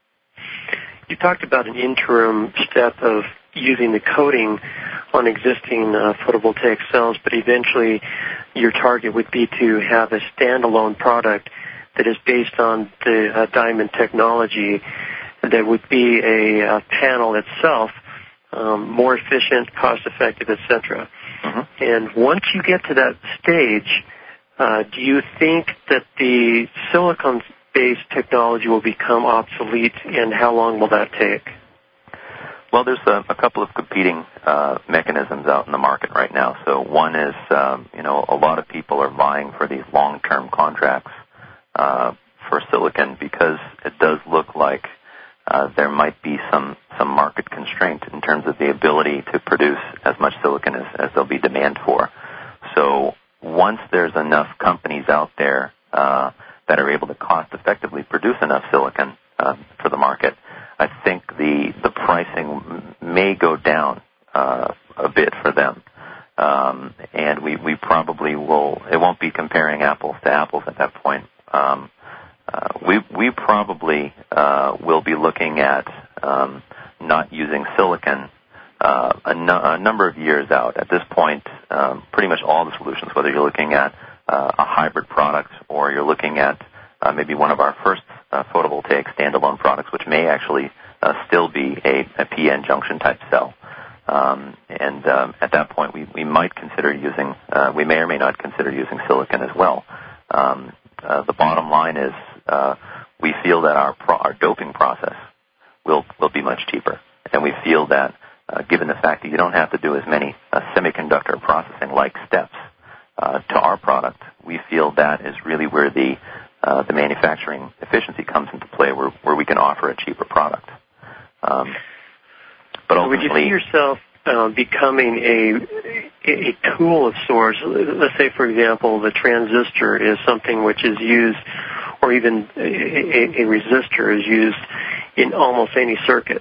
You talked about an interim step of using the coating on existing uh, photovoltaic cells, but eventually your target would be to have a standalone product that is based on the uh, diamond technology that would be a, a panel itself, um, more efficient, cost-effective, et cetera. Mm-hmm. And once you get to that stage, uh, do you think that the silicon based technology will become obsolete, and how long will that take? Well, there's a, a couple of competing uh, mechanisms out in the market right now. So one is, um, you know, a lot of people are vying for these long-term contracts uh, for silicon because it does look like uh, there might be some, some market constraint in terms of the ability to produce as much silicon as, as there'll be demand for. So once there's enough companies out there uh, that are able to cost-effectively produce enough silicon uh, for the market, I think the the pricing may go down uh, a bit for them, um, and we, we probably will. It won't be comparing apples to apples at that point. Um, uh, we we probably uh, will be looking at um, not using silicon uh, a, no, a number of years out. At this point, um, pretty much all the solutions, whether you're looking at uh, a hybrid product or you're looking at uh, maybe one of our first Uh, photovoltaic standalone products, which may actually uh, still be a, a P N junction type cell. Um, and um, at that point, we, we might consider using, uh, we may or may not consider using silicon as well. Um, uh, the bottom line is uh, we feel that our, pro- our doping process will, will be much cheaper. And we feel that uh, given the fact that you don't have to do as many uh, semiconductor processing-like steps uh, to our product, we feel that is really where the Uh, the manufacturing efficiency comes into play, where, where we can offer a cheaper product. Um, but ultimately, would you see yourself uh, becoming a a tool of sorts? Let's say, for example, the transistor is something which is used, or even a, a resistor is used in almost any circuit,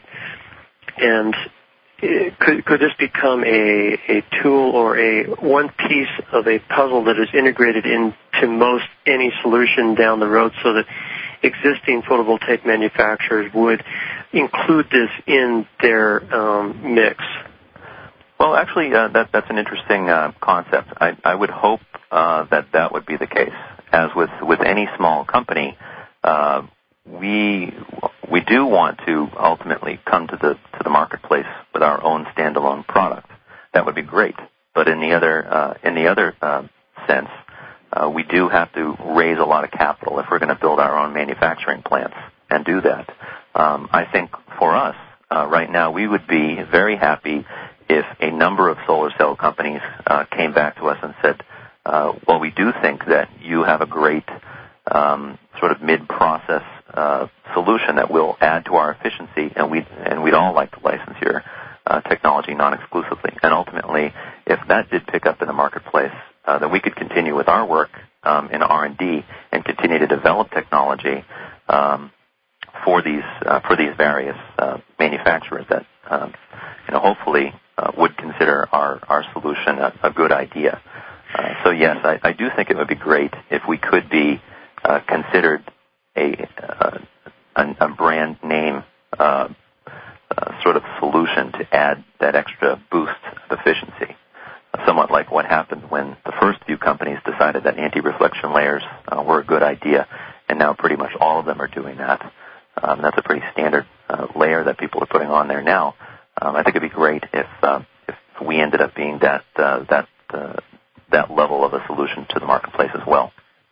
and Could, could this become a, a tool or a one piece of a puzzle that is integrated into most any solution down the road, so that existing photovoltaic manufacturers would include this in their um, mix? Well, actually, uh, that, that's an interesting uh, concept. I, I would hope uh, that that would be the case. As with, with any small company, uh, we we do want to ultimately come to the to the marketplace with our own standalone product. That would be great. But in the other uh, in the other uh, sense, uh, we do have to raise a lot of capital if we're going to build our own manufacturing plants and do that. Um, I think for us uh, right now, we would be very happy if a number of solar cell companies uh, came back to us and said, uh, "Well, we do think that you have a great um, sort of mid-process Uh, solution that will add to our efficiency, and we and we'd all like to license your uh, technology non-exclusively." And ultimately, if that did pick up in the marketplace, uh, then we could continue with our work um, in R and D and continue to develop technology um, for these uh, for these various uh, manufacturers that um, you know hopefully uh, would consider our our solution a, a good idea. Uh, so yes, I, I do think it would be great if we could be uh, considered A, uh, a, a brand name uh, uh, sort of solution to add that extra boost of efficiency, somewhat like what happened when the first few companies decided that anti-reflection layers uh, were a good idea, and now pretty much all of them are doing that. Um, that's a pretty standard uh, layer that people are putting on there now. Um, I think it'd be great if uh, if we ended up being that uh, that uh, that level of a solution to the marketplace as well.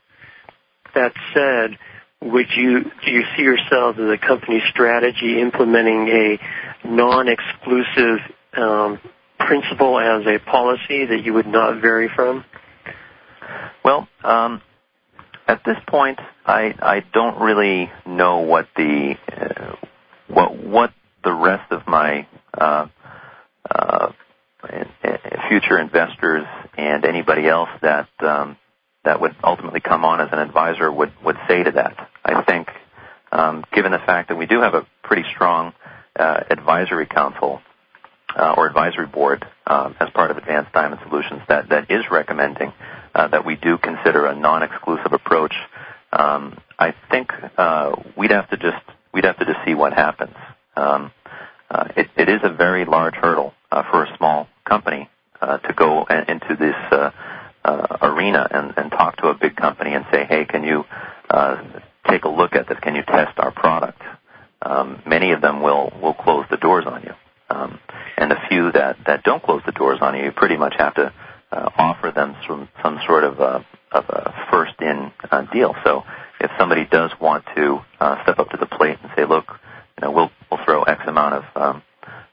That said, would you do you see yourselves as a company strategy implementing a non-exclusive um, principle as a policy that you would not vary from? Well, um, at this point, I I don't really know what the uh, what what the rest of my uh, uh, future investors and anybody else that um, that would ultimately come on as an advisor would, would say to that. I think, um, given the fact that we do have a pretty strong uh, advisory council uh, or advisory board um, as part of Advanced Diamond Solutions that, that is recommending uh, that we do consider a non-exclusive approach, um, I think uh, we'd have to just we'd have to just see what happens. Um, uh, it, it is a very large hurdle uh, for a small company uh, to go into this Uh, Uh, arena and, and talk to a big company and say, hey, can you uh, take a look at this? Can you test our product? Um, many of them will, will close the doors on you. Um, and the few that, that don't close the doors on you, you pretty much have to uh, offer them some, some sort of a, of a first-in uh, deal. So if somebody does want to uh, step up to the plate and say, look, you know, we'll, we'll throw X amount of um,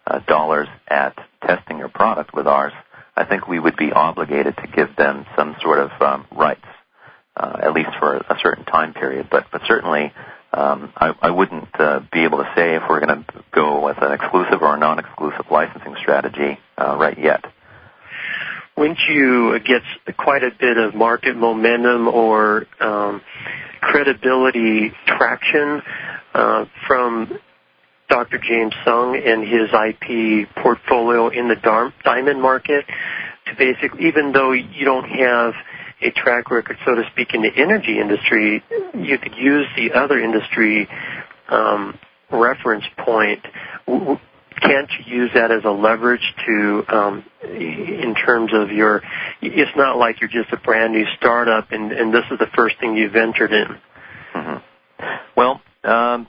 uh, dollars at testing your product with ours, I think we would be obligated to give them some sort of um, rights, uh, at least for a certain time period. But but certainly, um, I, I wouldn't uh, be able to say if we're going to go with an exclusive or a non-exclusive licensing strategy uh, right yet. Wouldn't you get quite a bit of market momentum or um, credibility traction uh, from Doctor James Sung and his I P portfolio in the dar- diamond market to basically, even though you don't have a track record, so to speak, in the energy industry, you could use the other industry um, reference point. W- Can't you use that as a leverage to, um, in terms of your, it's not like you're just a brand new startup and, and this is the first thing you've entered in. Mm-hmm. Well, um,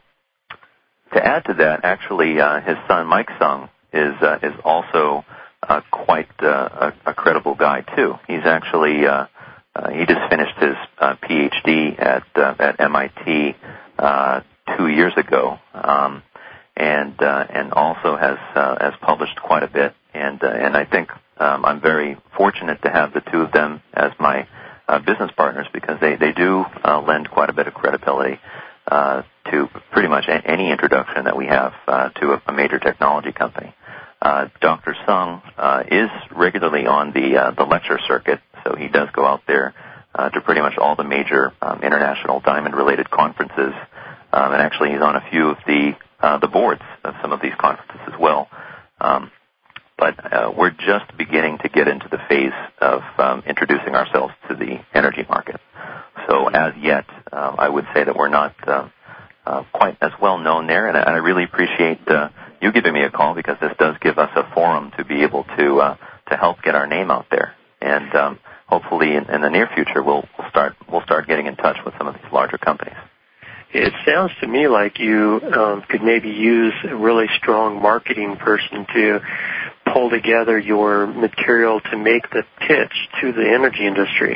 to add to that, actually, uh, his son, Mike Sung, is uh, is also uh, quite uh, a, a credible guy, too. He's actually, uh, uh, he just finished his uh, P H D at, uh, at M I T uh, two years ago. Um and uh, and also has uh, has published quite a bit, and uh, and I think um, I'm very fortunate to have the two of them as my uh, business partners because they they do uh, lend quite a bit of credibility uh, to pretty much a- any introduction that we have uh, to a, a major technology company. Uh, Doctor Sung uh, is regularly on the uh, the lecture circuit, so he does go out there uh, to pretty much all the major um, international diamond-related conferences, um, and actually he's on a few of the Uh, the boards of some of these conferences as well. Um, but uh, we're just beginning to get into the phase of um, introducing ourselves to the energy market. So as yet, uh, I would say that we're not uh, uh, quite as well known there, and I really appreciate uh, you giving me a call because this does give us a forum to be able to uh, to help get our name out there. And um, hopefully in, in the near future, we'll, we'll start we'll start getting in touch with some of these larger companies. It sounds to me like you um, could maybe use a really strong marketing person to pull together your material to make the pitch to the energy industry.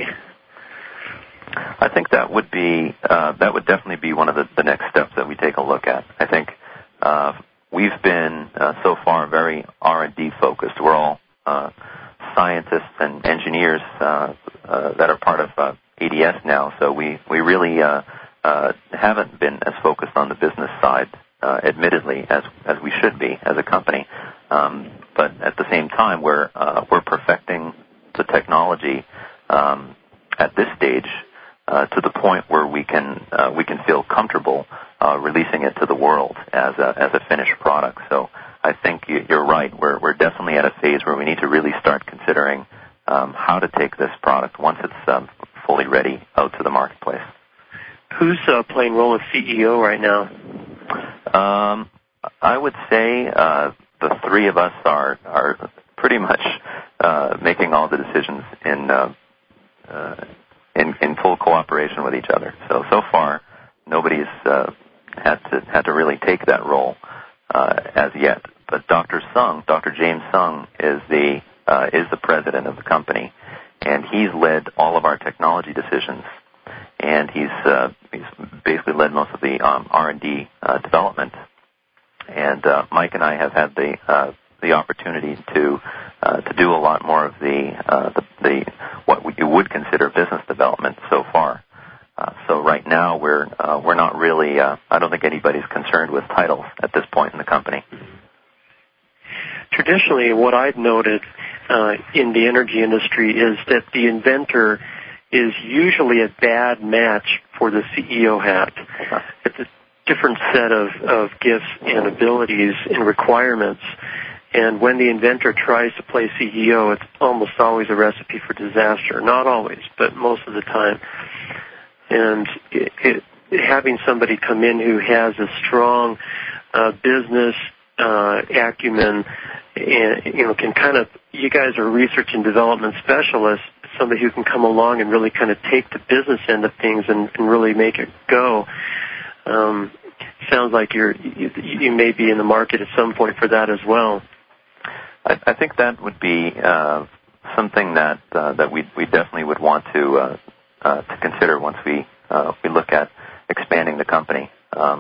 I think that would be uh, that would definitely be one of the, the next steps that we take a look at. I think uh, we've been uh, so far very R and D focused. We're all uh, scientists and engineers uh, uh, that are part of uh, A D S now, so we we really uh, Uh, haven't been as focused on the business side, uh, admittedly, as as we should be as a company. Um, but at the same time, we're uh, we're perfecting the technology um, at this stage uh, to the point where we can uh, we can feel comfortable uh, releasing it to the world as a as a finished product. So I think you're right. We're we're definitely at a phase where we need to really start considering um, how to take this product once it's um, fully ready out to the marketplace. Who's uh, playing role of C E O right now? Um, I would say uh, the three of us are are pretty much uh, making all the decisions in, uh, uh, in in full cooperation with each other. So so far, nobody's uh, had to had to really take that role uh, as yet. But Doctor Sung, Doctor James Sung, is the uh, is the president of the company, and he's led all of our technology decisions. And he's uh, he's basically led most of the um, R and D uh, development. And uh, Mike and I have had the uh, the opportunity to uh, to do a lot more of the uh, the, the what you would consider business development so far. Uh, so right now we're uh, we're not really. Uh, I don't think anybody's concerned with titles at this point in the company. Traditionally, what I've noted uh, in the energy industry is that the inventor is usually a bad match for the C E O hat. It's a different set of, of gifts and abilities and requirements. And when the inventor tries to play C E O, it's almost always a recipe for disaster. Not always, but most of the time. And it, it, having somebody come in who has a strong uh, business uh, acumen and, you know, can kind of, you guys are research and development specialists, somebody who can come along and really kind of take the business end of things and, and really make it go. Um, sounds like you're, you, you may be in the market at some point for that as well. I, I think that would be uh, something that uh, that we we definitely would want to uh, uh, to consider once we uh, we look at expanding the company. Um,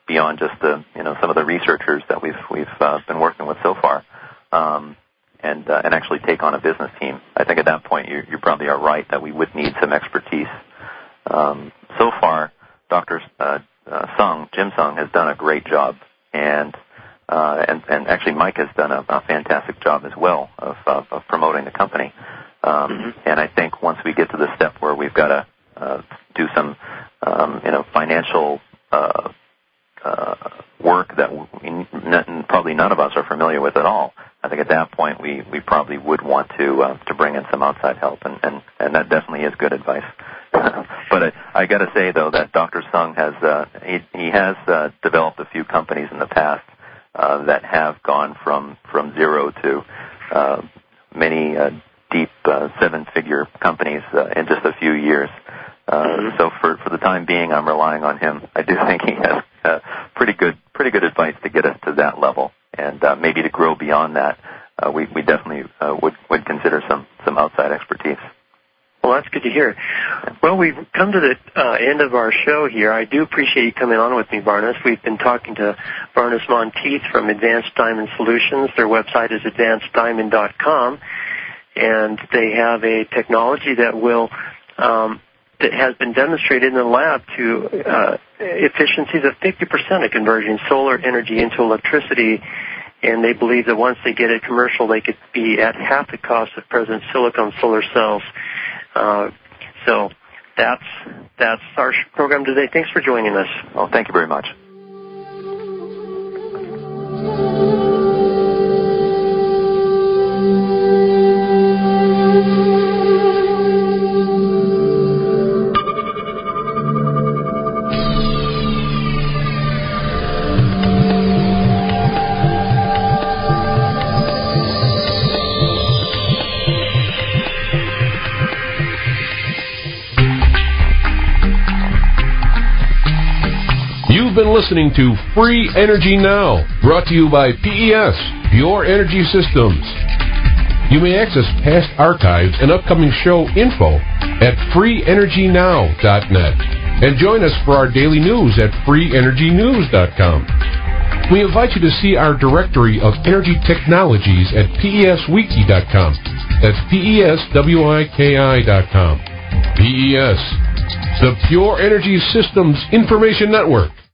beyond just the you know some of the researchers that we've we've uh, been working with so far, um, and uh, and actually take on a business team. I think at that point you you probably are right that we would need some expertise. Um, so far, Doctor Uh, uh, Sung, Jim Sung, has done a great job, and uh, and and actually Mike has done a, a fantastic job as well of uh, of promoting the company. Um, mm-hmm. And I think once we get to the step where we've got to uh, do some um, you know financial uh, uh, work that we, n- probably none of us are familiar with at all, I think at that point we, we probably would want to uh, to bring in some outside help, and, and, and that definitely is good advice. But I, I got to say though that Doctor Sung has uh, he, he has uh, developed a few companies in the past uh, that have gone from from zero to uh, many uh, deep uh, seven-figure companies uh, in just a few years. Uh, mm-hmm. So for for the time being, I'm relying on him. I do think he has uh, pretty good pretty good advice to get us to that level, and uh, maybe to grow beyond that, uh, we we definitely uh, would would consider some some outside expertise. Well, that's good to hear. Well, we've come to the uh, end of our show here. I do appreciate you coming on with me, Barnes. We've been talking to Barnes Monteith from Advanced Diamond Solutions. Their website is advanced diamond dot com, and they have a technology that will um, that has been demonstrated in the lab to uh, efficiencies of fifty percent of converting solar energy into electricity. And they believe that once they get it commercial, they could be at half the cost of present silicon solar cells. Uh, so that's that's our program today. Thanks for joining us. Well, thank you very much. Been listening to Free Energy Now, brought to you by P E S, Pure Energy Systems. You may access past archives and upcoming show info at free energy now dot net, and join us for our daily news at free energy news dot com. We invite you to see our directory of energy technologies at P E S wiki dot com. That's P E S wiki dot com. P E S, the Pure Energy Systems Information Network.